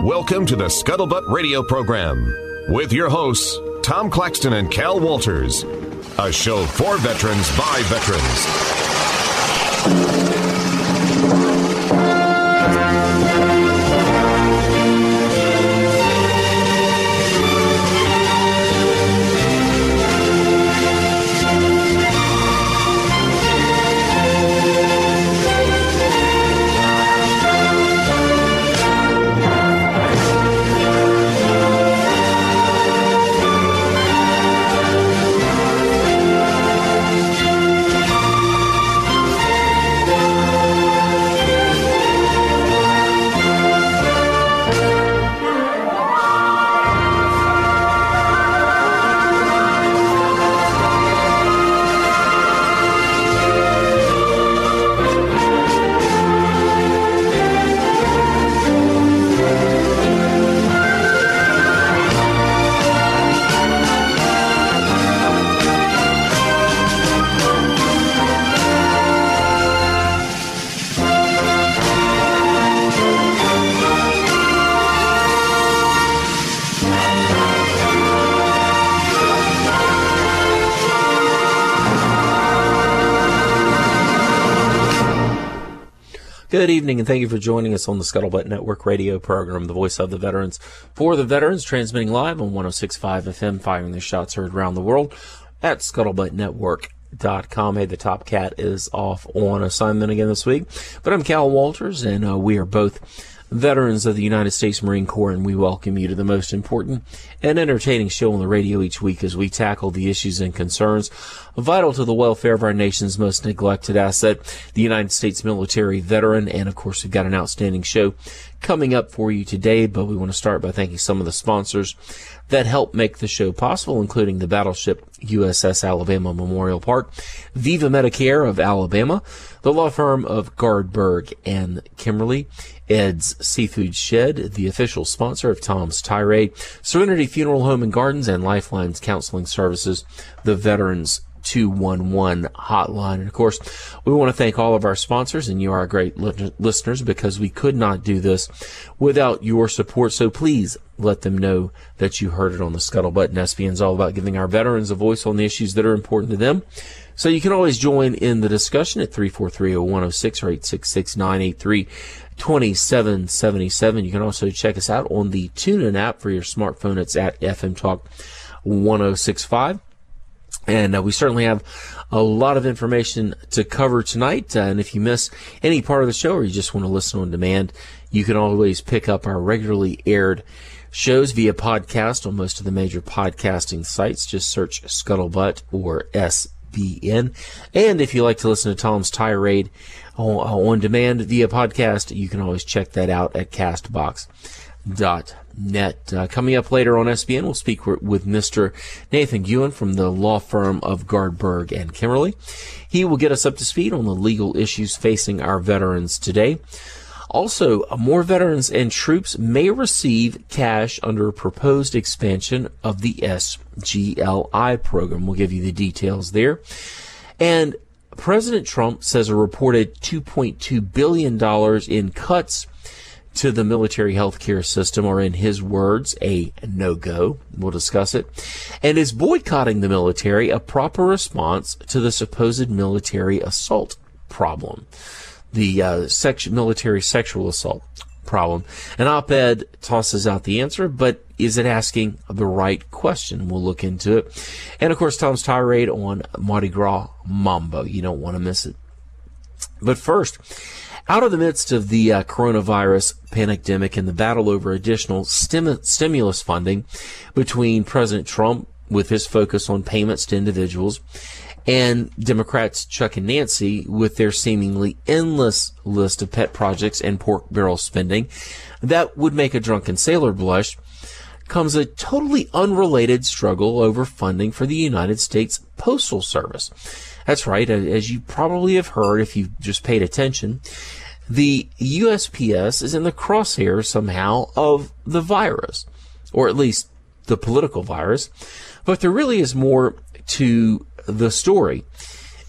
Welcome to the Scuttlebutt Radio Program with your hosts, Tom Claxton and Cal Walters. A show for veterans by veterans. Good evening, and thank you for joining us on the Scuttlebutt Network radio program, the voice of the veterans, for the veterans, transmitting live on 106.5 FM, firing the shots heard around the world at scuttlebuttnetwork.com. Hey, the Top Cat is off on assignment again this week, but I'm Cal Walters, and we are both veterans of the United States Marine Corps, and we welcome you to the most important and entertaining show on the radio each week as we tackle the issues and concerns vital to the welfare of our nation's most neglected asset, the United States military veteran. And of course, we've got an outstanding show coming up for you today, but we want to start by thanking some of the sponsors that help make the show possible, including the battleship USS Alabama Memorial Park, Viva Medicare of Alabama, the law firm of Gardberg and Kimberly, Ed's Seafood Shed, the official sponsor of Tom's Tirade, Serenity Funeral Home and Gardens, and Lifelines Counseling Services, the Veterans 211 hotline. And of course, we want to thank all of our sponsors, and you are great listeners, because we could not do this without your support. So please let them know that you heard it on the Scuttlebutt. And SPN is all about giving our veterans a voice on the issues that are important to them. So you can always join in the discussion at 343-0106 or 866-983-2777. You can also check us out on the TuneIn app for your smartphone. It's at FM Talk 1065. And we certainly have a lot of information to cover tonight. And if you miss any part of the show, or you just want to listen on demand, you can always pick up our regularly aired shows via podcast on most of the major podcasting sites. Just search Scuttlebutt or SBN. And if you like to listen to Tom's Tirade on demand via podcast, you can always check that out at castbox.net. Coming up later on SBN, we'll speak with Mr. Nathan Guin from the law firm of Gardberg and Kimberly. He will get us up to speed on the legal issues facing our veterans today. Also, more veterans and troops may receive cash under a proposed expansion of the SGLI program. We'll give you the details there. And President Trump says a reported $2.2 billion in cuts to the military health care system are, in his words, a no-go. We'll discuss it. And is boycotting the military a proper response to the supposed military assault problem? The military sexual assault problem. An op-ed tosses out the answer, but is it asking the right question? We'll look into it. And, of course, Tom's Tirade on Mardi Gras Mambo. You don't want to miss it. But first, out of the midst of the coronavirus pandemic and the battle over additional stimulus funding between President Trump, with his focus on payments to individuals, and Democrats Chuck and Nancy with their seemingly endless list of pet projects and pork barrel spending that would make a drunken sailor blush, comes a totally unrelated struggle over funding for the United States Postal Service. That's right, as you probably have heard if you've just paid attention, the USPS is in the crosshairs somehow of the virus, or at least the political virus. But there really is more to the story.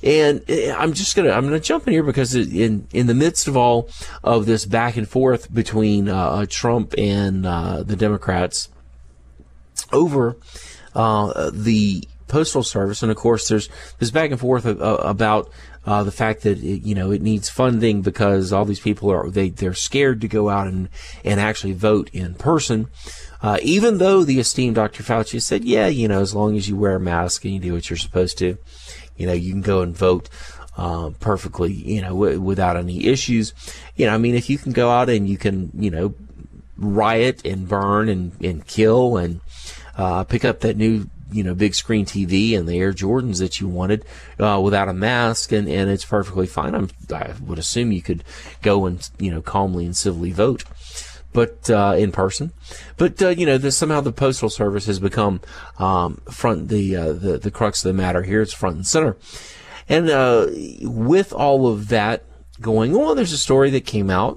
And I'm gonna jump in here because in the midst of all of this back and forth between Trump and the Democrats over the Postal Service, and of course there's this back and forth about the fact that it needs funding because all these people they're scared to go out and actually vote in person. Even though the esteemed Dr. Fauci said, as long as you wear a mask and you do what you're supposed to, you can go and vote perfectly, without any issues. If you can go out and you can, riot and burn and kill and pick up that new, big screen TV and the Air Jordans that you wanted without a mask, and it's perfectly fine. I would assume you could go and, calmly and civilly vote. But in person, somehow the Postal Service has become the crux of the matter here. It's front and center, and with all of that going on, there's a story that came out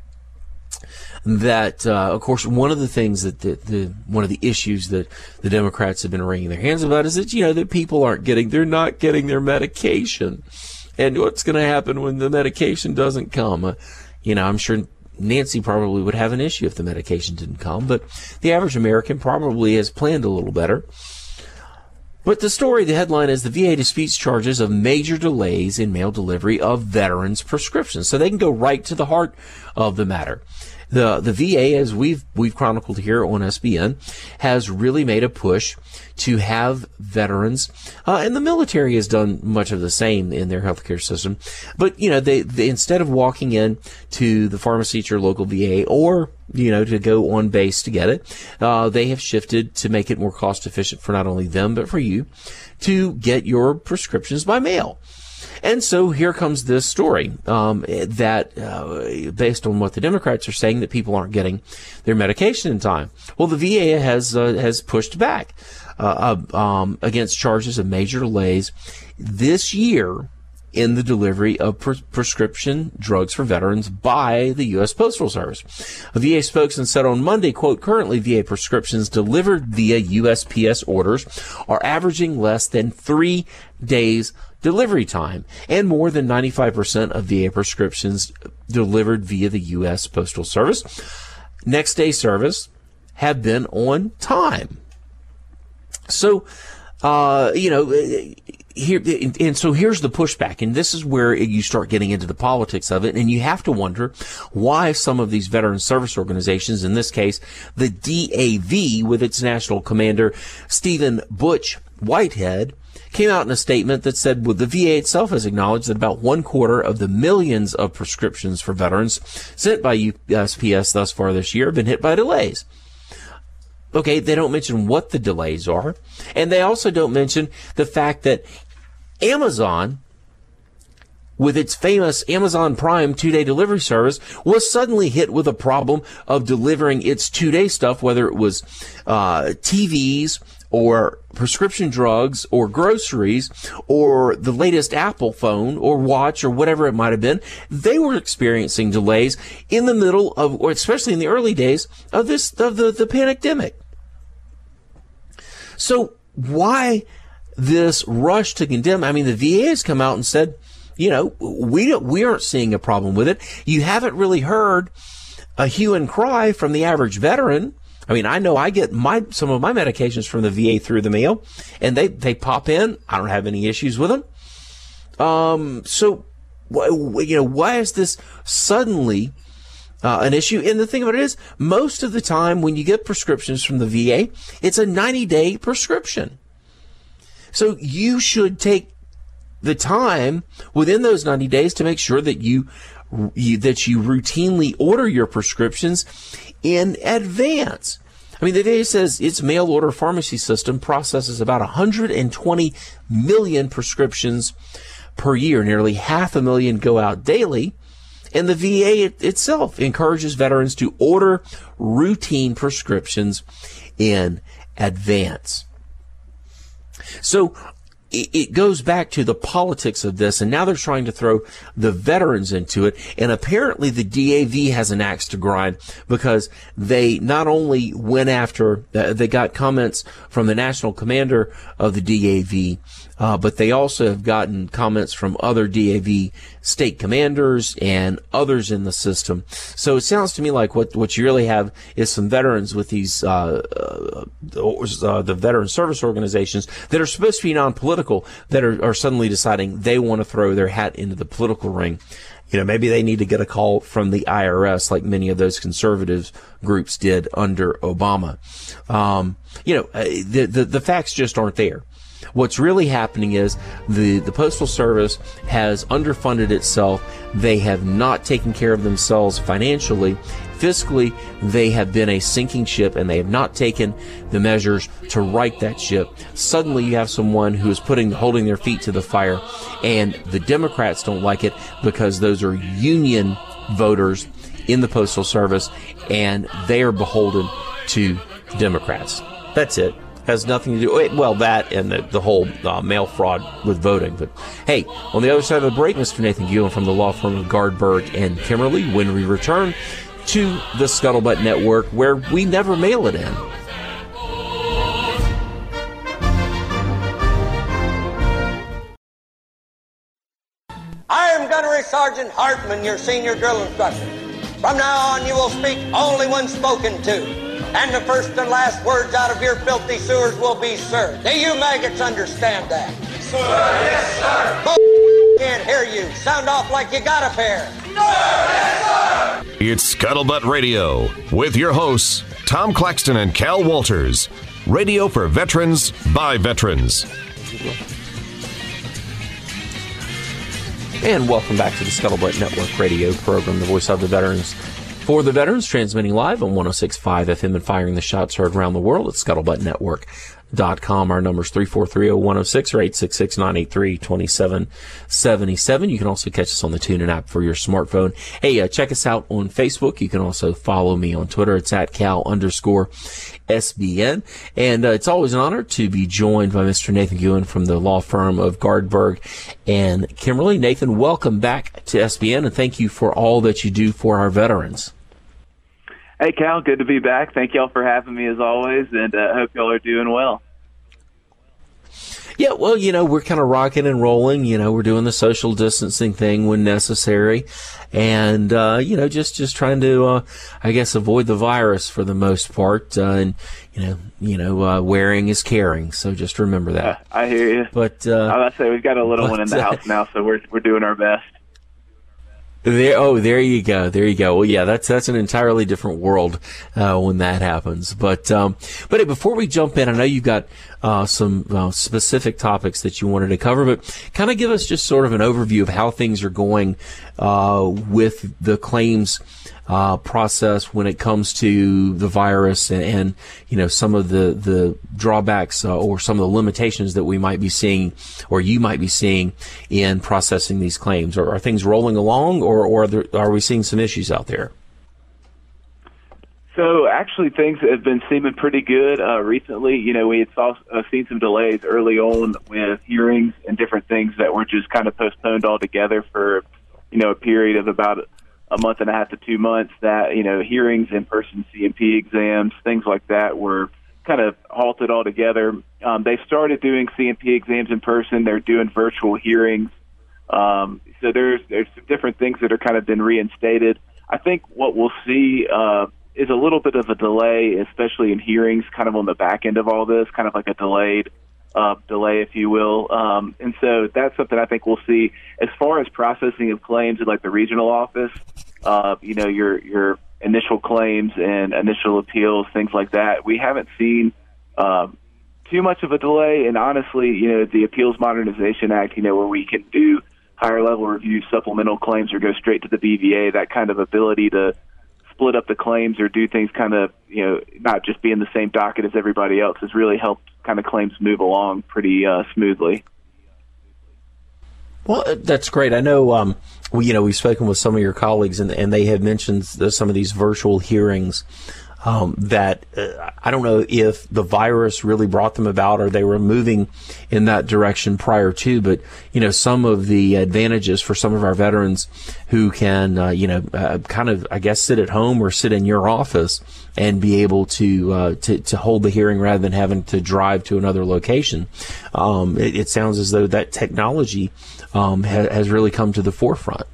that, of course, one of the things that one of the issues that the Democrats have been wringing their hands about is that that people they're not getting their medication, and what's going to happen when the medication doesn't come? I'm sure Nancy probably would have an issue if the medication didn't come, but the average American probably has planned a little better. But the headline is the VA disputes charges of major delays in mail delivery of veterans' prescriptions. So they can go right to the heart of the matter. The VA, as we've chronicled here on SBN, has really made a push to have veterans, and the military has done much of the same in their healthcare system. But they instead of walking in to the pharmacy at your local VA or to go on base to get it, they have shifted to make it more cost efficient for not only them but for you to get your prescriptions by mail. And so here comes this story that, based on what the Democrats are saying, that people aren't getting their medication in time. Well, the VA has pushed back against charges of major delays this year in the delivery of prescription drugs for veterans by the U.S. Postal Service. A VA spokesman said on Monday, quote, currently VA prescriptions delivered via USPS orders are averaging less than 3 days delivery time, and more than 95% of VA prescriptions delivered via the U.S. Postal Service next day service have been on time. So, here, and so here's the pushback, and this is where you start getting into the politics of it, and you have to wonder why some of these veteran service organizations, in this case, the DAV with its national commander, Stephen Butch Whitehead, came out in a statement that said, well, the VA itself has acknowledged that about 1/4 of the millions of prescriptions for veterans sent by USPS thus far this year have been hit by delays. Okay, they don't mention what the delays are, and they also don't mention the fact that Amazon, with its famous Amazon Prime 2-day delivery service, was suddenly hit with a problem of delivering its 2-day stuff, whether it was TVs or prescription drugs or groceries or the latest Apple phone or watch or whatever it might have been. They were experiencing delays in the middle of, or especially in the early days of the pandemic. So why this rush to condemn? I mean, the VA has come out and said, we aren't seeing a problem with it. You haven't really heard a hue and cry from the average veteran. I mean, I know I get some of my medications from the VA through the mail, and they pop in. I don't have any issues with them. So, why is this suddenly an issue? And the thing about it is, most of the time when you get prescriptions from the VA, it's a 90-day prescription. So you should take the time within those 90 days to make sure that you routinely order your prescriptions in advance. I mean, the VA says its mail order pharmacy system processes about 120 million prescriptions per year. Nearly 500,000 go out daily. And the VA itself encourages veterans to order routine prescriptions in advance. So, it goes back to the politics of this, and now they're trying to throw the veterans into it. And apparently the DAV has an axe to grind, because they not only went after, they got comments from the national commander of the DAV, but they also have gotten comments from other DAV state commanders and others in the system. So it sounds to me like what you really have is some veterans with these the veteran service organizations that are supposed to be non-political, that are suddenly deciding they want to throw their hat into the political ring. Maybe they need to get a call from the IRS, like many of those conservative groups did under Obama. The facts just aren't there. What's really happening is the Postal Service has underfunded itself. They have not taken care of themselves financially. Fiscally, they have been a sinking ship, and they have not taken the measures to right that ship. Suddenly, you have someone who is holding their feet to the fire, and the Democrats don't like it because those are union voters in the Postal Service, and they are beholden to Democrats. That's it. Has nothing to do, well, that and the whole mail fraud with voting. But hey, on the other side of the break, Mr. Nathan Guillen from the law firm of Gardberg and Kimmerly, when we return to the Scuttlebutt Network, where we never mail it in. I am Gunnery Sergeant Hartman, your senior drill instructor. From now on, you will speak only when spoken to. And the first and last words out of your filthy sewers will be, sir. Do you maggots understand that? Sir, yes, sir. Can't hear you. Sound off like you got a pair. Sir, yes, sir. It's Scuttlebutt Radio with your hosts, Tom Claxton and Cal Walters. Radio for veterans by veterans. And welcome back to the Scuttlebutt Network radio program, the voice of the veterans. For the veterans, transmitting live on 106.5 FM and firing the shots heard around the world at ScuttlebuttNetwork.com. Our number is 343-0106 or 866-983-2777. You can also catch us on the TuneIn app for your smartphone. Hey, check us out on Facebook. You can also follow me on Twitter. It's at Cal_SBN. And it's always an honor to be joined by Mr. Nathan Guillen from the law firm of Gardberg and Kimmerly. Nathan, welcome back to SBN, and thank you for all that you do for our veterans. Hey, Cal, good to be back. Thank y'all for having me as always, and hope y'all are doing well. Yeah, well, we're kind of rocking and rolling. We're doing the social distancing thing when necessary, and just trying to, I guess, avoid the virus for the most part. And wearing is caring, so just remember that. I hear you. But I was about to say we've got a little one in the house now, so we're doing our best. There you go. Well, yeah, that's an entirely different world when that happens. But hey, before we jump in, I know you've got some specific topics that you wanted to cover, but kind of give us just sort of an overview of how things are going with the claims process when it comes to the virus and some of the drawbacks or some of the limitations that we might be seeing or you might be seeing in processing these claims. Are things rolling along or are we seeing some issues out there? So actually things have been seeming pretty good recently. We had seen some delays early on with hearings and different things that were just kind of postponed altogether for a period of about a month and a half to 2 months. That hearings, in-person C&P exams, things like that were kind of halted altogether. They started doing C&P exams in person. They're doing virtual hearings. So there's some different things that are kind of been reinstated. I think what we'll see is a little bit of a delay, especially in hearings, kind of on the back end of all this, kind of like a delay, if you will. And so that's something I think we'll see. As far as processing of claims in like the regional office, your initial claims and initial appeals, things like that, we haven't seen too much of a delay. And honestly, the Appeals Modernization Act, where we can do higher level review, supplemental claims, or go straight to the BVA, that kind of ability to split up the claims or do things kind of, not just be in the same docket as everybody else, has really helped kind of claims move along pretty smoothly. Well, that's great. I know, we've spoken with some of your colleagues and they have mentioned some of these virtual hearings that I don't know if the virus really brought them about or they were moving in that direction prior to, but, some of the advantages for some of our veterans who can, kind of, I guess, sit at home or sit in your office and be able to hold the hearing rather than having to drive to another location. It sounds as though that technology has really come to the forefront.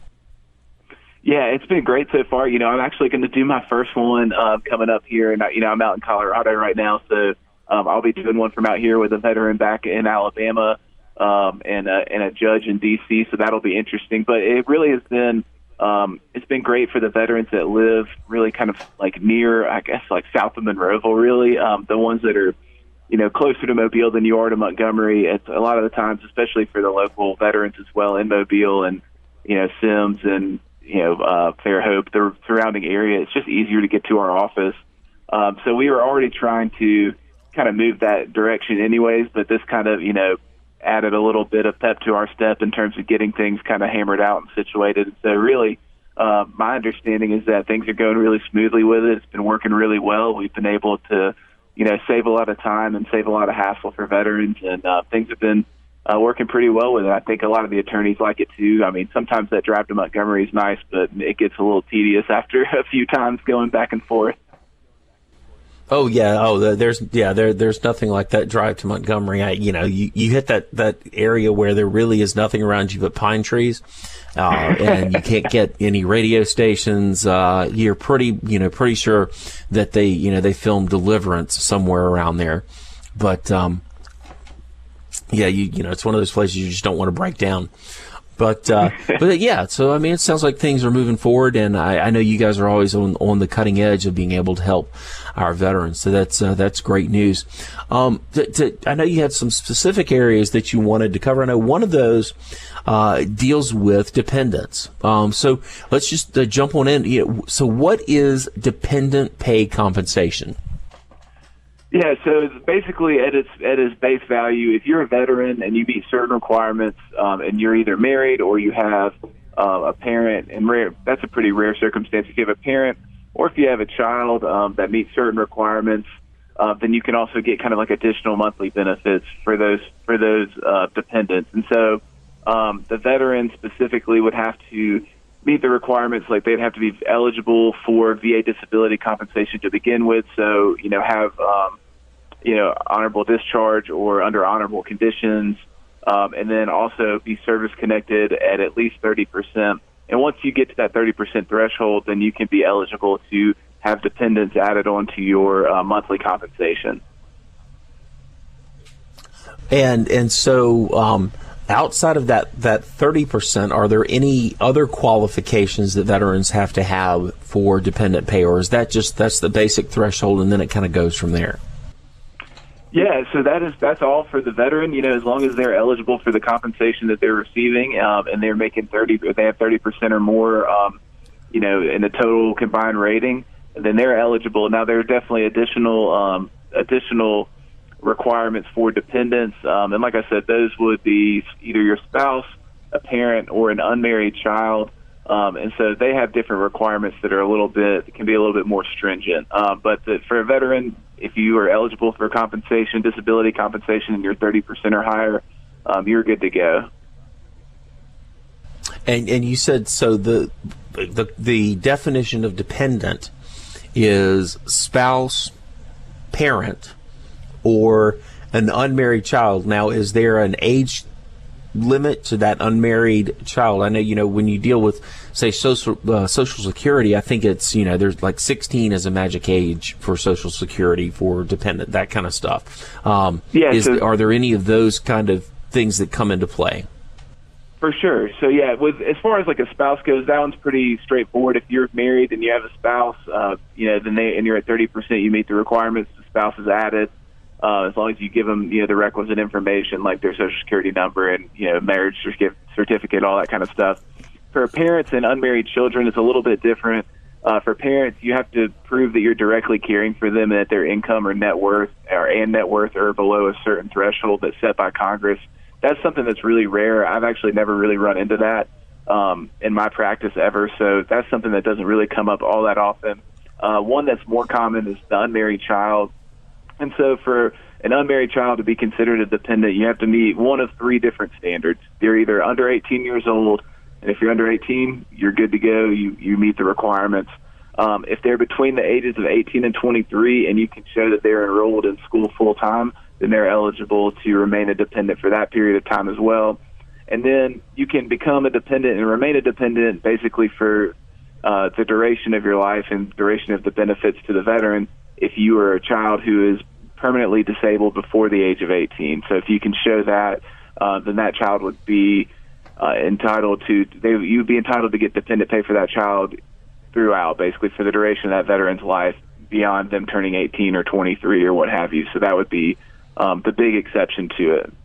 Yeah, it's been great so far. I'm actually going to do my first one coming up here, and I'm out in Colorado right now, so I'll be doing one from out here with a veteran back in Alabama and a judge in D.C. So that'll be interesting. But it really has been it's been great for the veterans that live really kind of like near, I guess, like south of Monroeville. Really, the ones that are closer to Mobile than you are to Montgomery. It's a lot of the times, especially for the local veterans as well in Mobile and Sims and Fairhope, the surrounding area. It's just easier to get to our office. So we were already trying to kind of move that direction anyways, but this kind of, added a little bit of pep to our step in terms of getting things kind of hammered out and situated. So really, my understanding is that things are going really smoothly with it. It's been working really well. We've been able to, save a lot of time and save a lot of hassle for veterans, and things have been working pretty well with it. I think a lot of the attorneys like it too. I mean, sometimes that drive to Montgomery is nice, but it gets a little tedious after a few times going back and forth. Oh yeah. Oh, there's nothing like that drive to Montgomery. You hit that area where there really is nothing around you but pine trees, and you can't get any radio stations. You're pretty sure that they filmed Deliverance somewhere around there, but yeah, it's one of those places you just don't want to break down. But yeah, so I mean, it sounds like things are moving forward, and I know you guys are always on the cutting edge of being able to help our veterans. So that's great news. I know you had some specific areas that you wanted to cover. I know one of those deals with dependents. So let's just jump on in. So what is dependent pay compensation? Yeah, so basically at its base value, if you're a veteran and you meet certain requirements, and you're either married or you have a parent, and that's a pretty rare circumstance. If you have a parent or if you have a child that meets certain requirements, then you can also get kind of like additional monthly benefits for those dependents. And so the veteran specifically would have to meet the requirements, like they'd have to be eligible for VA disability compensation to begin with. So, have honorable discharge or under honorable conditions, and then also be service connected at least 30%. And once you get to that 30% threshold, then you can be eligible to have dependents added onto your monthly compensation. And so outside of that 30%, are there any other qualifications that veterans have to have for dependent pay, or is that's the basic threshold and then it kind of goes from there? Yeah, so that's all for the veteran. As long as they're eligible for the compensation that they're receiving, and they're making they have 30% or more, in the total combined rating, then they're eligible. Now there are definitely additional requirements for dependents, and like I said, those would be either your spouse, a parent, or an unmarried child. And so they have different requirements that are can be a little bit more stringent. But for a veteran, if you are eligible for compensation, disability compensation, and you're 30% or higher, you're good to go. And you said, so the definition of dependent is spouse, parent, or an unmarried child. Now, is there an age limit to that unmarried child? I know, when you deal with, say, Social Security, I think it's, there's like 16 as a magic age for Social Security for dependent, that kind of stuff. Are there any of those kind of things that come into play? For sure. So yeah, as far as like a spouse goes, that one's pretty straightforward. If you're married and you have a spouse, then and you're at 30%, you meet the requirements. The spouse is added. As long as you give them, the requisite information like their Social Security number and, marriage certificate, all that kind of stuff. For parents and unmarried children, it's a little bit different. For parents, you have to prove that you're directly caring for them and that their income or net worth are below a certain threshold that's set by Congress. That's something that's really rare. I've actually never really run into that in my practice ever, so that's something that doesn't really come up all that often. One that's more common is the unmarried child. And so for an unmarried child to be considered a dependent, you have to meet one of three different standards. They're either under 18 years old, and if you're under 18, you're good to go. You meet the requirements. If they're between the ages of 18 and 23 and you can show that they're enrolled in school full-time, then they're eligible to remain a dependent for that period of time as well. And then you can become a dependent and remain a dependent basically for the duration of your life and duration of the benefits to the veteran if you are a child who is permanently disabled before the age of 18. So if you can show that, then that child would be entitled to you'd be entitled to get dependent pay for that child throughout, basically for the duration of that veteran's life beyond them turning 18 or 23 or what have you. So that would be the big exception to it.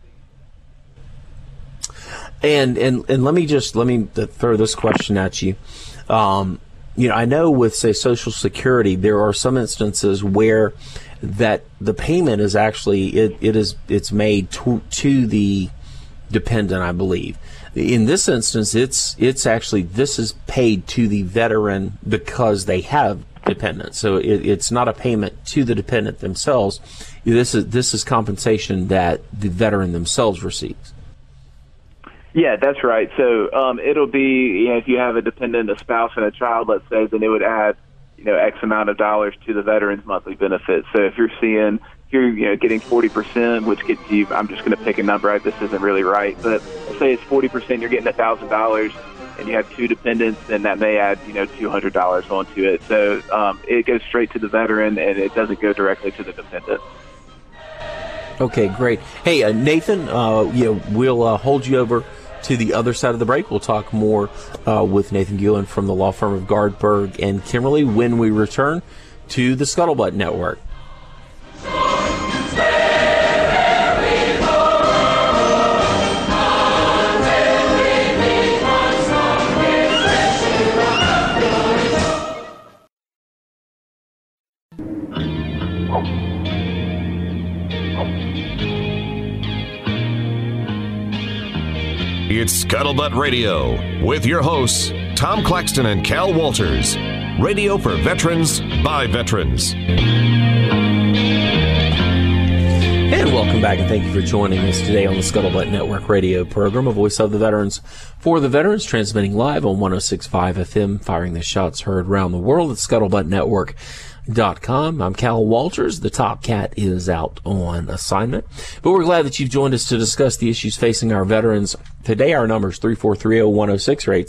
And let me throw this question at you. I know with, say, Social Security, there are some instances where that the payment is actually it's made to the dependent, I believe. In this instance, it's actually, this is paid to the veteran because they have dependents. So it's not a payment to the dependent themselves. This is compensation that the veteran themselves receives. Yeah, that's right. So it'll be, if you have a dependent, a spouse, and a child, let's say, then it would add, X amount of dollars to the veteran's monthly benefits. So if you're getting 40%, which gets you, I'm just going to pick a number. This isn't really right, but let's say it's 40%, you're getting $1,000, and you have two dependents, then that may add, $200 onto it. So it goes straight to the veteran, and it doesn't go directly to the dependent. Okay, great. Hey, Nathan, we'll hold you over to the other side of the break. We'll talk more with Nathan Guillen from the law firm of Gardberg and Kimmerly when we return to the Scuttlebutt Network. It's Scuttlebutt Radio with your hosts, Tom Claxton and Cal Walters. Radio for veterans, by veterans. And welcome back, and thank you for joining us today on the Scuttlebutt Network radio program, a voice of the veterans for the veterans, transmitting live on 106.5 FM, firing the shots heard around the world at ScuttlebuttNetwork.com. I'm Cal Walters. The Top Cat is out on assignment, but we're glad that you've joined us to discuss the issues facing our veterans today. Our number is 3430106 or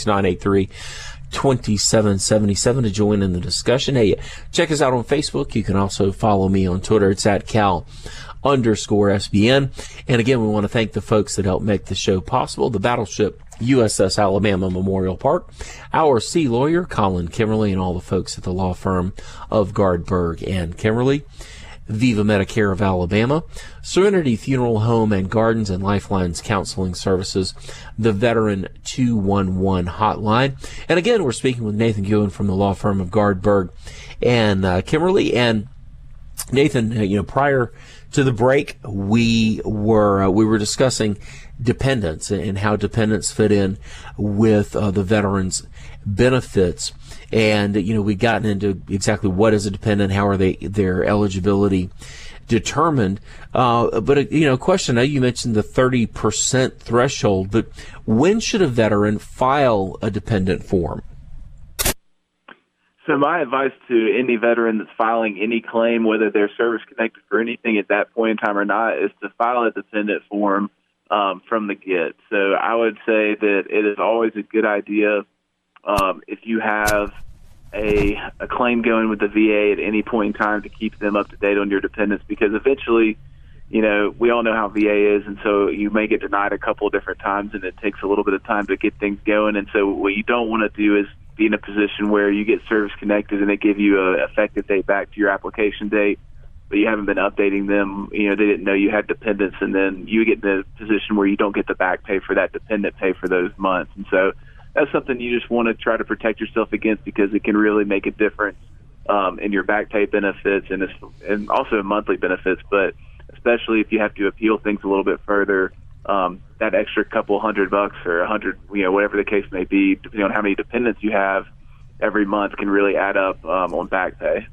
866-983-2777 to join in the discussion. Hey, check us out on Facebook. You can also follow me on Twitter. It's at Cal_SBN. And again, we want to thank the folks that helped make the show possible. The Battleship USS Alabama Memorial Park, our sea lawyer, Colin Kimmerly, and all the folks at the law firm of Gardberg and Kimmerly, Viva Medicare of Alabama, Serenity Funeral Home and Gardens and Lifelines Counseling Services, the Veteran 211 Hotline. And again, we're speaking with Nathan Guillen from the law firm of Gardberg and Kimmerly. And Nathan, prior to the break, we were discussing dependents and how dependents fit in with the veterans' benefits. And, we've gotten into exactly what is a dependent, how are their eligibility determined. But a question, I know you mentioned the 30% threshold, but when should a veteran file a dependent form? So my advice to any veteran that's filing any claim, whether they're service-connected for anything at that point in time or not, is to file a dependent form from the get. So I would say that it is always a good idea if you have a claim going with the VA at any point in time to keep them up to date on your dependents, because eventually, we all know how VA is, and so you may get denied a couple of different times, and it takes a little bit of time to get things going. And so what you don't want to do is be in a position where you get service connected and they give you an effective date back to your application date, but you haven't been updating them. They didn't know you had dependents, and then you get in a position where you don't get the back pay for that dependent pay for those months. And so that's something you just want to try to protect yourself against, because it can really make a difference in your back pay benefits and also in monthly benefits. But especially if you have to appeal things a little bit further, that extra couple $100 or $100, whatever the case may be, depending on how many dependents you have, every month can really add up on back pay.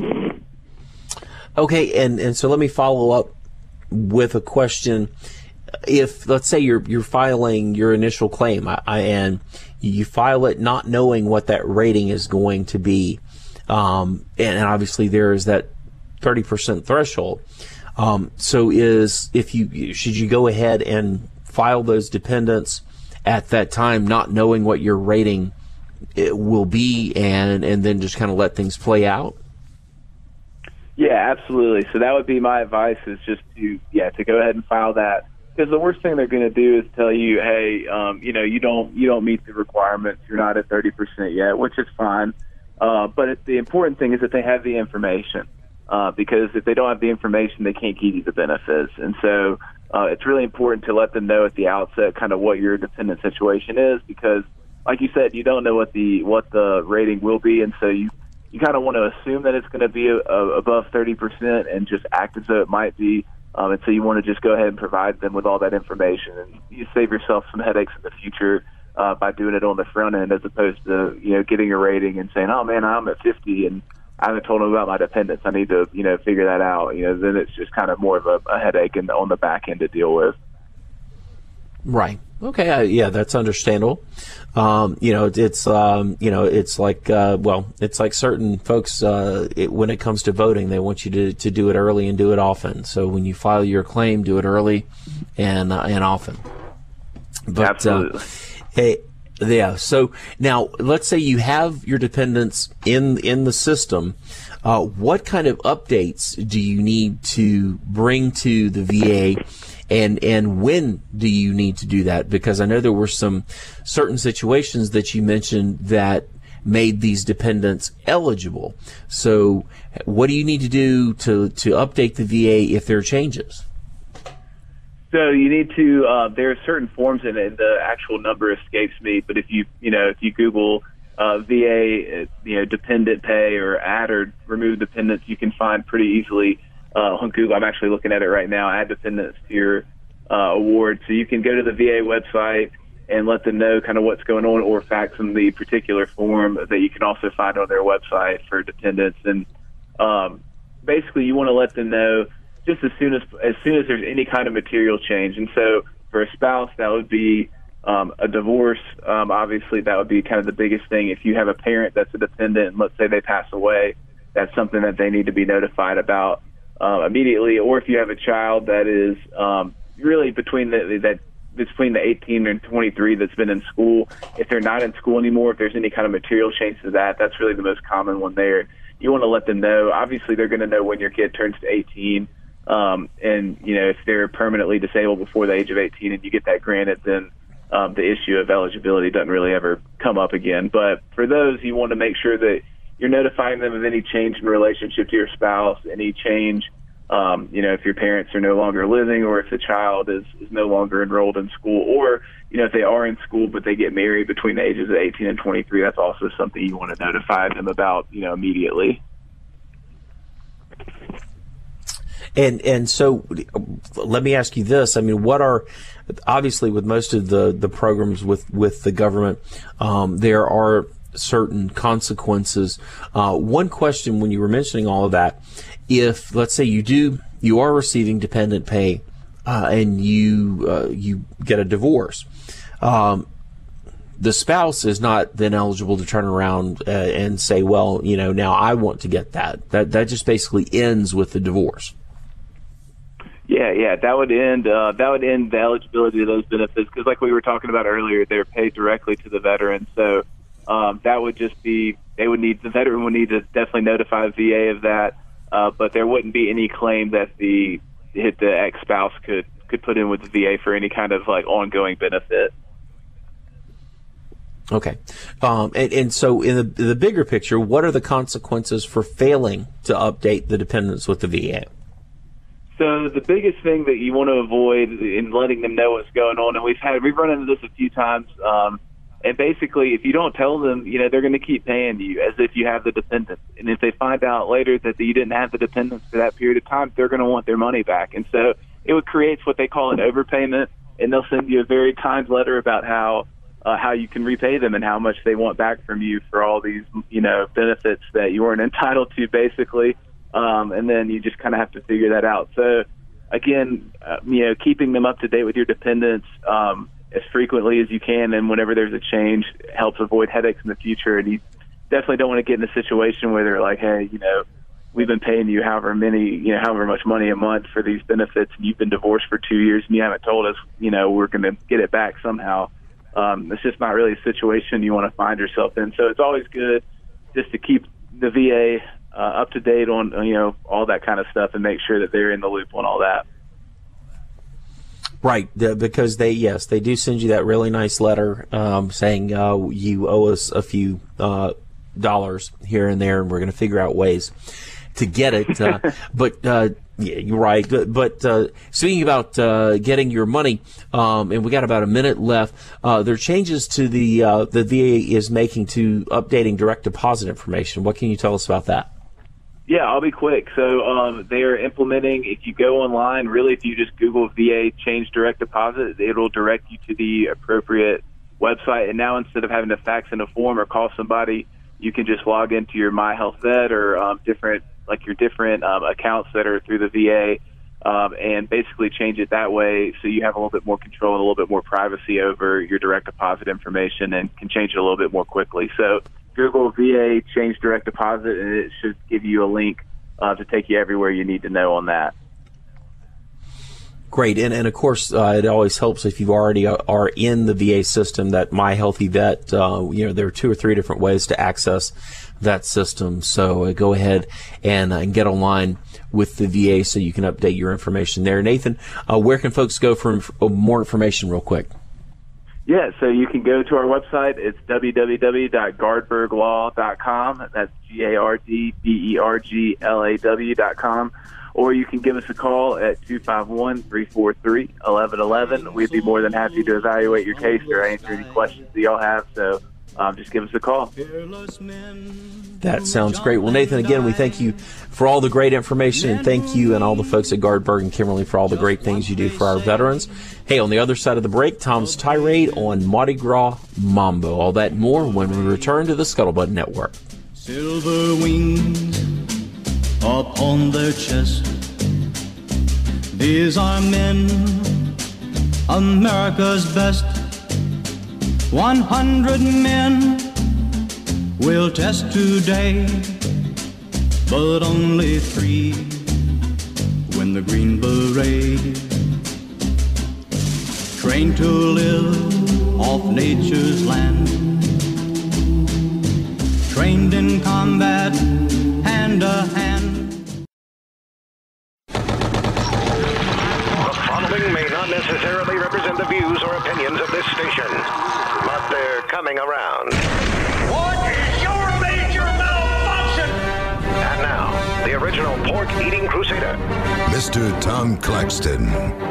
Okay, and so let me follow up with a question. If, let's say, you're filing your initial claim, and you file it not knowing what that rating is going to be, and obviously there is that 30% threshold. So should you go ahead and file those dependents at that time, not knowing what your rating it will be, and then just kind of let things play out? Yeah, absolutely. So that would be my advice, is just to go ahead and file that. Because the worst thing they're going to do is tell you, hey, you don't meet the requirements. You're not at 30% yet, which is fine. But the important thing is that they have the information. Because if they don't have the information, they can't give you the benefits. And so it's really important to let them know at the outset kind of what your dependent situation is, because, like you said, you don't know what the rating will be, and so you kind of want to assume that it's going to be above 30% and just act as though it might be. And so you want to just go ahead and provide them with all that information, and you save yourself some headaches in the future by doing it on the front end, as opposed to getting a rating and saying, oh man, I'm at 50 and I haven't told them about my dependents. I need to figure that out. Then it's just kind of more of a headache on the back end to deal with. Right. Okay. Yeah, that's understandable. It's like certain folks, when it comes to voting, they want you to do it early and do it often. So when you file your claim, do it early and often. But, absolutely. Hey, yeah. So now let's say you have your dependents in the system. What kind of updates do you need to bring to the VA? And when do you need to do that? Because I know there were some certain situations that you mentioned that made these dependents eligible. So what do you need to do to update the VA if there are changes? So you need to, there are certain forms, and the actual number escapes me, but if you Google VA, dependent pay or add or remove dependents, you can find pretty easily on Google. I'm actually looking at it right now. Add dependents to your award. So you can go to the VA website and let them know kind of what's going on, or fax them the particular form that you can also find on their website for dependents. And basically, you want to let them know just as soon as there's any kind of material change. And so for a spouse, that would be a divorce. Obviously, that would be kind of the biggest thing. If you have a parent that's a dependent, and let's say they pass away, that's something that they need to be notified about immediately. Or if you have a child that is really between the 18 and 23 that's been in school, if they're not in school anymore, if there's any kind of material change to that's really the most common one there. You want to let them know. Obviously, they're going to know when your kid turns to 18. And, if they're permanently disabled before the age of 18 and you get that granted, then the issue of eligibility doesn't really ever come up again. But for those, you want to make sure that you're notifying them of any change in relationship to your spouse, any change, if your parents are no longer living, or if the child is no longer enrolled in school, or, if they are in school but they get married between the ages of 18 and 23, that's also something you want to notify them about, immediately. And so let me ask you this. I mean, what are, obviously with most of the programs with the government, there are certain consequences. One question when you were mentioning all of that, if let's say you are receiving dependent pay, and you get a divorce, the spouse is not then eligible to turn around and say, well, now I want to get that. That just basically ends with the divorce. Yeah, that would end the eligibility of those benefits, because like we were talking about earlier, they're paid directly to the veteran. So that would just be, the veteran would need to definitely notify the VA of that, but there wouldn't be any claim that the ex-spouse could put in with the VA for any kind of like ongoing benefit. Okay. And so in the bigger picture, what are the consequences for failing to update the dependents with the VA? So the biggest thing that you want to avoid in letting them know what's going on, and we've run into this a few times, and basically if you don't tell them, they're going to keep paying you as if you have the dependents. And if they find out later that you didn't have the dependents for that period of time, they're going to want their money back. And so it would create what they call an overpayment, and they'll send you a very kind letter about how how you can repay them and how much they want back from you for all these, benefits that you weren't entitled to, basically. And then you just kind of have to figure that out. So, again, keeping them up to date with your dependents as frequently as you can, and whenever there's a change, helps avoid headaches in the future. And you definitely don't want to get in a situation where they're like, hey, we've been paying you however much money a month for these benefits, and you've been divorced for 2 years and you haven't told us, we're going to get it back somehow. It's just not really a situation you want to find yourself in. So it's always good just to keep the VA up to date on, all that kind of stuff, and make sure that they're in the loop on all that. Right, because they do send you that really nice letter saying you owe us a few dollars here and there, and we're going to figure out ways to get it. But yeah, you're right. But speaking about getting your money, and we got about a minute left. There are changes to the VA is making to updating direct deposit information. What can you tell us about that? Yeah, I'll be quick. So they are implementing, if you go online, really, if you just Google VA change direct deposit, it'll direct you to the appropriate website. And now instead of having to fax in a form or call somebody, you can just log into your MyHealthVet or different accounts that are through the VA and basically change it that way, so you have a little bit more control and a little bit more privacy over your direct deposit information and can change it a little bit more quickly. So Google VA change direct deposit, and it should give you a link to take you everywhere you need to know on that. Great, and of course, it always helps if you already are in the VA system. That My Healthy Vet, there are 2 or 3 different ways to access that system. So go ahead and get online with the VA so you can update your information there. Nathan, where can folks go for more information, real quick? Yeah, so you can go to our website. It's www.gardberglaw.com. That's GARDBERGLAW.com. Or you can give us a call at 251-343-1111. We'd be more than happy to evaluate your case or answer any questions that y'all have. So just give us a call. That sounds great. Well, Nathan, again, we thank you for all the great information, and thank you and all the folks at Gardberg and Kimberly for all the great things you do for our veterans. Hey, on the other side of the break, Tom's tirade on Mardi Gras Mambo. All that and more when we return to the Scuttlebutt Network. Silver wings upon their chest, these are men, America's best. 100 men will test today, but only 3 win the Green Beret. Trained to live off nature's land, trained in combat hand to hand. The following may not necessarily represent the views or opinions of this station, but they're coming around. What is your major malfunction? And now, the original pork-eating crusader, Mr. Tom Claxton.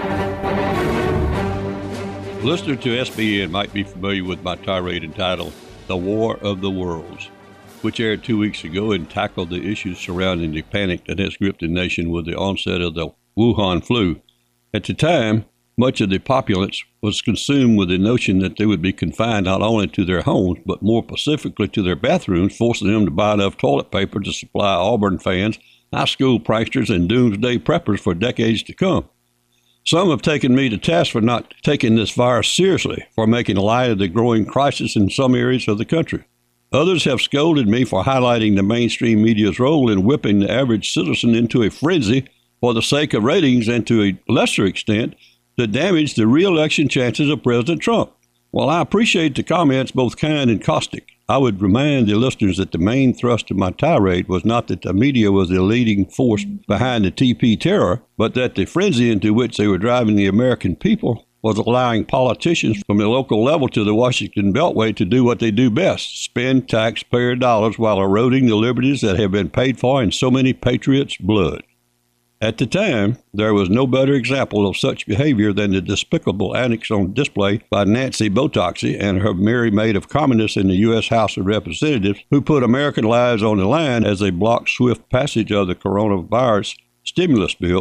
Listener to SBN might be familiar with my tirade entitled The War of the Worlds, which aired 2 weeks ago and tackled the issues surrounding the panic that has gripped the nation with the onset of the Wuhan flu. At the time, much of the populace was consumed with the notion that they would be confined not only to their homes, but more specifically to their bathrooms, forcing them to buy enough toilet paper to supply Auburn fans, high school pranksters, and doomsday preppers for decades to come. Some have taken me to task for not taking this virus seriously, for making light of the growing crisis in some areas of the country. Others have scolded me for highlighting the mainstream media's role in whipping the average citizen into a frenzy for the sake of ratings, and to a lesser extent, to damage the re-election chances of President Trump. While I appreciate the comments, both kind and caustic, I would remind the listeners that the main thrust of my tirade was not that the media was the leading force behind the TP terror, but that the frenzy into which they were driving the American people was allowing politicians from the local level to the Washington Beltway to do what they do best, spend taxpayer dollars while eroding the liberties that have been paid for in so many patriots' blood. At the time, there was no better example of such behavior than the despicable annex on display by Nancy Botoxy and her merry maid of communists in the U.S. House of Representatives, who put American lives on the line as they blocked swift passage of the coronavirus stimulus bill,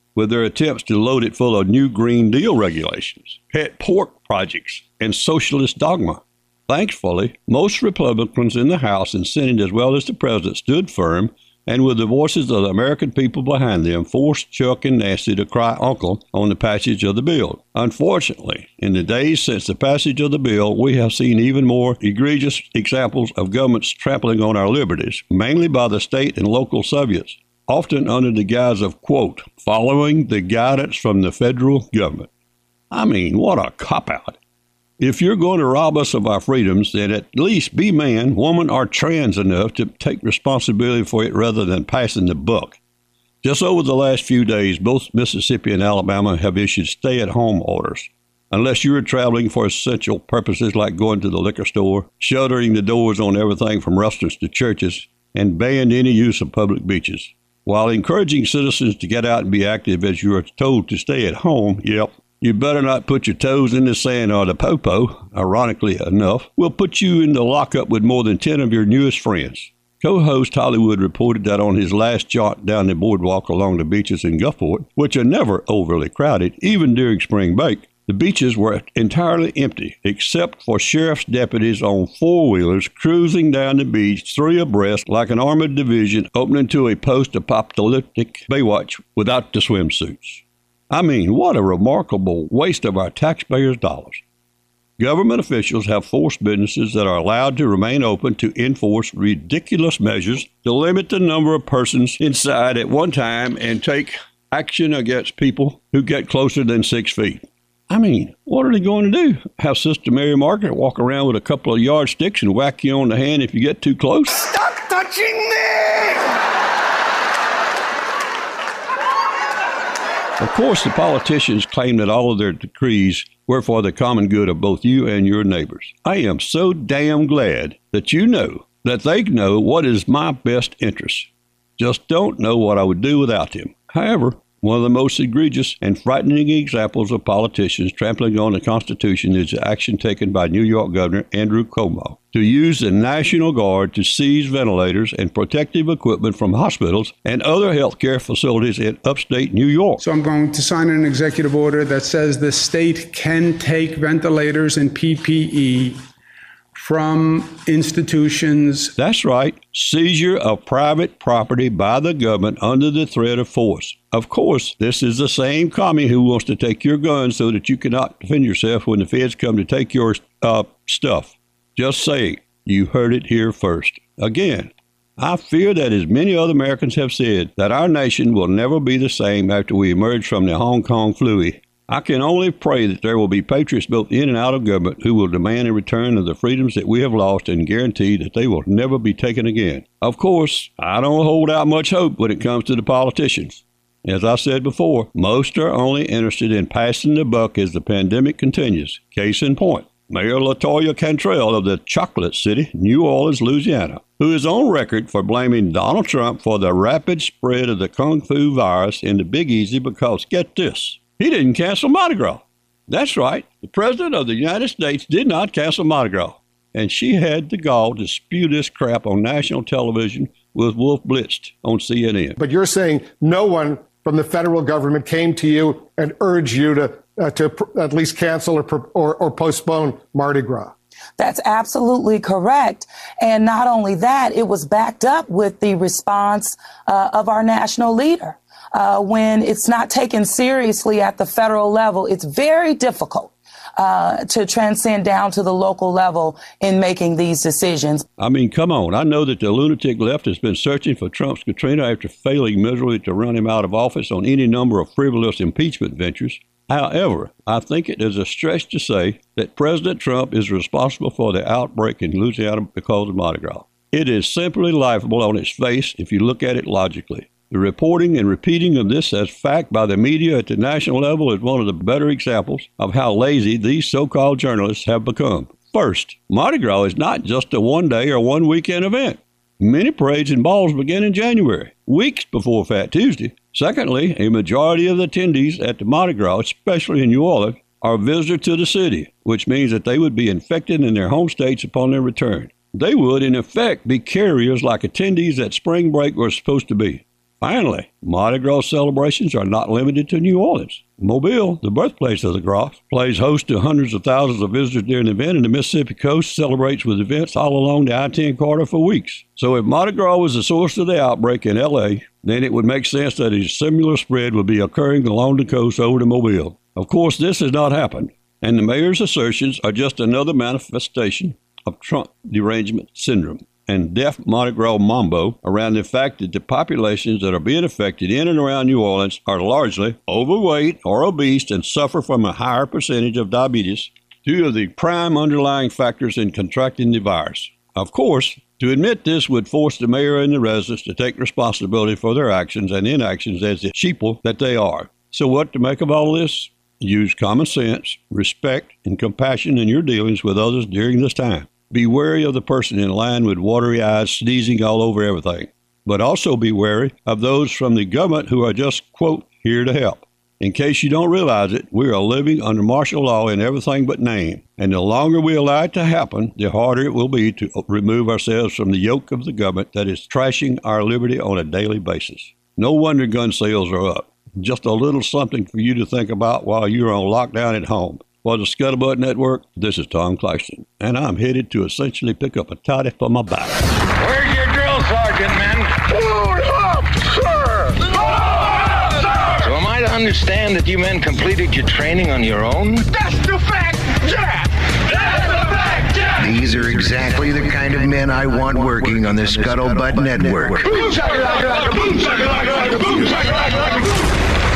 with their attempts to load it full of new Green Deal regulations, pet pork projects, and socialist dogma. Thankfully, most Republicans in the House and Senate, as well as the president, stood firm, and with the voices of the American people behind them, forced Chuck and Nancy to cry uncle on the passage of the bill. Unfortunately, in the days since the passage of the bill, we have seen even more egregious examples of governments trampling on our liberties, mainly by the state and local Soviets, often under the guise of, quote, following the guidance from the federal government. I mean, what a cop-out. If you're going to rob us of our freedoms, then at least be man, woman, or trans enough to take responsibility for it rather than passing the buck. Just over the last few days, both Mississippi and Alabama have issued stay-at-home orders. Unless you are traveling for essential purposes like going to the liquor store, shuttering the doors on everything from restaurants to churches, and banned any use of public beaches. While encouraging citizens to get out and be active as you are told to stay at home, yep, you better not put your toes in the sand or the popo, ironically enough, will put you in the lockup with more than 10 of your newest friends. Co-host Hollywood reported that on his last jaunt down the boardwalk along the beaches in Gulfport, which are never overly crowded, even during spring break, the beaches were entirely empty, except for sheriff's deputies on four-wheelers cruising down the beach 3 abreast like an armored division opening to a post-apocalyptic Baywatch without the swimsuits. I mean, what a remarkable waste of our taxpayers' dollars. Government officials have forced businesses that are allowed to remain open to enforce ridiculous measures to limit the number of persons inside at one time and take action against people who get closer than 6 feet. I mean, what are they going to do? Have Sister Mary Margaret walk around with a couple of yardsticks and whack you on the hand if you get too close? Stop touching me! Of course, the politicians claim that all of their decrees were for the common good of both you and your neighbors. I am so damn glad that you know that they know what is my best interest. Just don't know what I would do without them. However, one of the most egregious and frightening examples of politicians trampling on the Constitution is the action taken by New York Governor Andrew Cuomo to use the National Guard to seize ventilators and protective equipment from hospitals and other healthcare facilities in upstate New York. So I'm going to sign an executive order that says the state can take ventilators and PPE from institutions. That's right. Seizure of private property by the government under the threat of force. Of course, this is the same commie who wants to take your guns so that you cannot defend yourself when the feds come to take your stuff. Just saying, you heard it here first. Again, I fear that as many other Americans have said, that our nation will never be the same after we emerge from the Hong Kong flu. I can only pray that there will be patriots both in and out of government who will demand a return of the freedoms that we have lost and guarantee that they will never be taken again. Of course, I don't hold out much hope when it comes to the politicians. As I said before, most are only interested in passing the buck as the pandemic continues. Case in point, Mayor LaToya Cantrell of the Chocolate City, New Orleans, Louisiana, who is on record for blaming Donald Trump for the rapid spread of the Kung Fu virus in the Big Easy because, get this, he didn't cancel Mardi Gras. That's right. The President of the United States did not cancel Mardi Gras. And she had the gall to spew this crap on national television with Wolf Blitz on CNN. But you're saying no one from the federal government came to you and urged you to at least cancel or postpone Mardi Gras. That's absolutely correct. And not only that, it was backed up with the response of our national leader. When it's not taken seriously at the federal level, it's very difficult to transcend down to the local level in making these decisions. I mean, come on. I know that the lunatic left has been searching for Trump's Katrina after failing miserably to run him out of office on any number of frivolous impeachment ventures. However, I think it is a stretch to say that President Trump is responsible for the outbreak in Louisiana because of Mardi Gras. It is simply laughable on its face if you look at it logically. The reporting and repeating of this as fact by the media at the national level is one of the better examples of how lazy these so-called journalists have become. First, Mardi Gras is not just a one-day or one-weekend event. Many parades and balls begin in January, weeks before Fat Tuesday. Secondly, a majority of the attendees at the Mardi Gras, especially in New Orleans, are visitors to the city, which means that they would be infected in their home states upon their return. They would, in effect, be carriers like attendees at spring break were supposed to be. Finally, Mardi Gras celebrations are not limited to New Orleans. Mobile, the birthplace of the Gras, plays host to hundreds of thousands of visitors during the event, and the Mississippi coast celebrates with events all along the I-10 corridor for weeks. So if Mardi Gras was the source of the outbreak in L.A., then it would make sense that a similar spread would be occurring along the coast over to Mobile. Of course, this has not happened, and the mayor's assertions are just another manifestation of Trump derangement syndrome and deaf Mardi Gras mambo around the fact that the populations that are being affected in and around New Orleans are largely overweight or obese and suffer from a higher percentage of diabetes, two of the prime underlying factors in contracting the virus. Of course, to admit this would force the mayor and the residents to take responsibility for their actions and inactions as the sheeple that they are. So what to make of all this? Use common sense, respect, and compassion in your dealings with others during this time. Be wary of the person in line with watery eyes sneezing all over everything. But also be wary of those from the government who are just, quote, here to help. In case you don't realize it, we are living under martial law in everything but name. And the longer we allow it to happen, the harder it will be to remove ourselves from the yoke of the government that is trashing our liberty on a daily basis. No wonder gun sales are up. Just a little something for you to think about while you're on lockdown at home. For the Scuttlebutt Network, this is Tom Claxton, and I'm headed to essentially pick up a toddy for my back. Where's your drill sergeant, men? Hold up, sir! So am I to understand that you men completed your training on your own? That's the fact, Jack! That's the fact, Jack! These are exactly the kind of men I want working on the Scuttlebutt Network. Boom, shakalaka, boom, shakalaka, boom, shakalaka.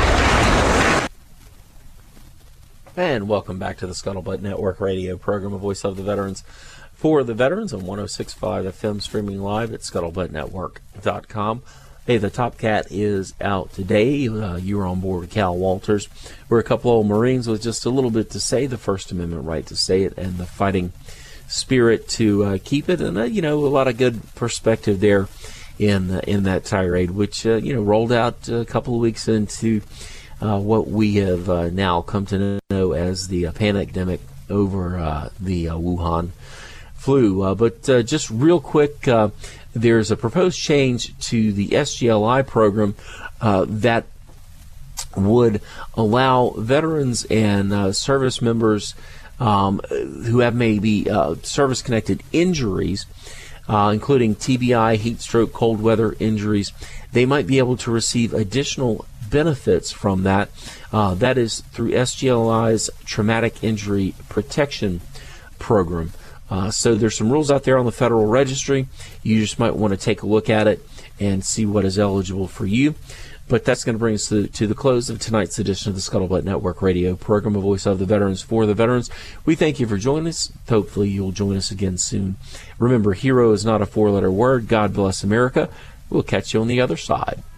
And welcome back to the Scuttlebutt Network radio program, a voice of the veterans for the veterans on 106.5 FM, streaming live at scuttlebuttnetwork.com. Hey, the Top Cat is out today. You were on board with Cal Walters. We're a couple old Marines with just a little bit to say, the First Amendment right to say it, and the fighting spirit to keep it, and a lot of good perspective there in that tirade, which rolled out a couple of weeks into what we have now come to know as the pandemic over the Wuhan flu. But just real quick, there's a proposed change to the SGLI program that would allow veterans and service members who have maybe service-connected injuries, including TBI, heat stroke, cold weather injuries. They might be able to receive additional benefits from that. That is through SGLI's Traumatic Injury Protection Program. So there's some rules out there on the Federal Registry. You just might want to take a look at it and see what is eligible for you. But that's going to bring us to the close of tonight's edition of the Scuttlebutt Network radio program, a voice of the veterans for the veterans. We thank you for joining us. Hopefully you'll join us again soon. Remember, hero is not a four-letter word. God bless America. We'll catch you on the other side.